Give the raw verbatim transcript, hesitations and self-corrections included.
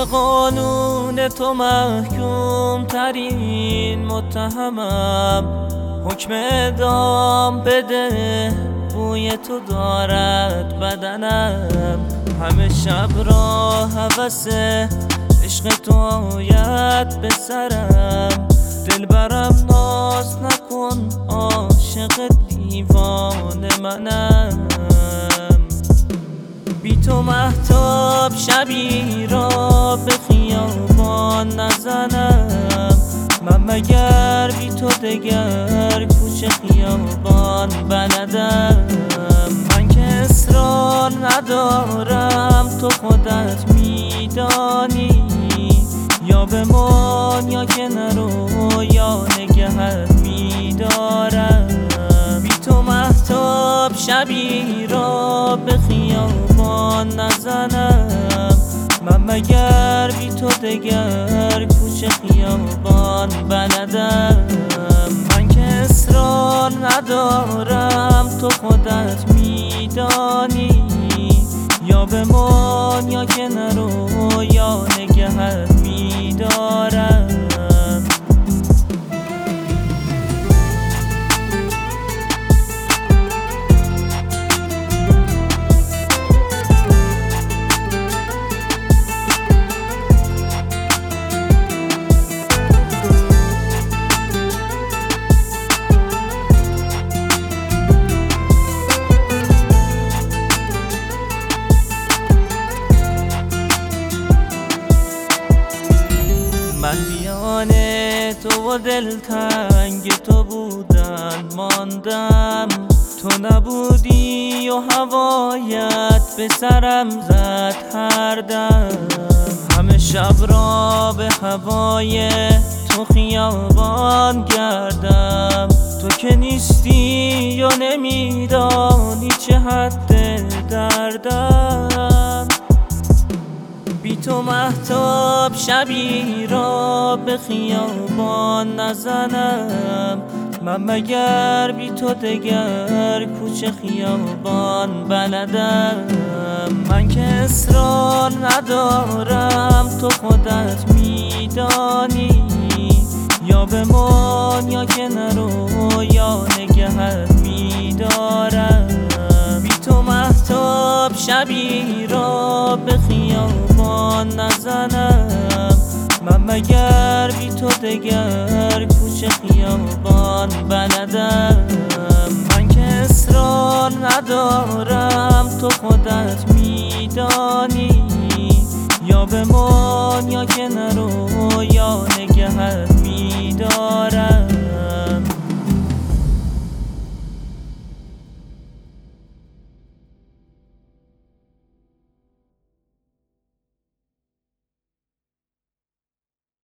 قانون تو محکوم ترین متهمم، حکم اعدام بده، بوی تو دارد بدنم. همه شب را هوس عشق تو آید به سرم. دلبرم ناز نکن، عاشق دیوانه منم. بی تو مهتاب شبی را به خیابان نزنم. من مگر بی تو دگر کوچه خیابان بلدم. من که اصرار ندارم، تو خودت میدانی، یا بمان یا که نرو یا نگهت میدارم. بی تو مهتاب شبی را به خیابان نزنم. من مگر بی تو دگر کوچه خیابان بلدم. من که اصرار ندارم، تو خودت میدانی، یا بمان یا که نرو یا نگهت میدارم. من میان تو و دلتنگ تو بودن ماندم. تو نبودی و هوایت به سرم زد هر دم. همه شب را به هوای تو خیابان گردم. تو که نیستی و نمیدانی چه حد دردم. بی تو مهتاب شبی را به خیابان نزنم. من مگر بی تو دگر کوچه خیابان بلدم. من که اصرار ندارم، تو خودت میدانی، یا بمان یا که نرو یا نگهت میدارم. بی تو مهتاب شبی را به خیابان نزنم. من مگر بی تو دگر کوچه خیابان بلدم. من که اصرار ندارم، تو خودت میدانی، یا بمان یا که نرو یا نگهت میدارم.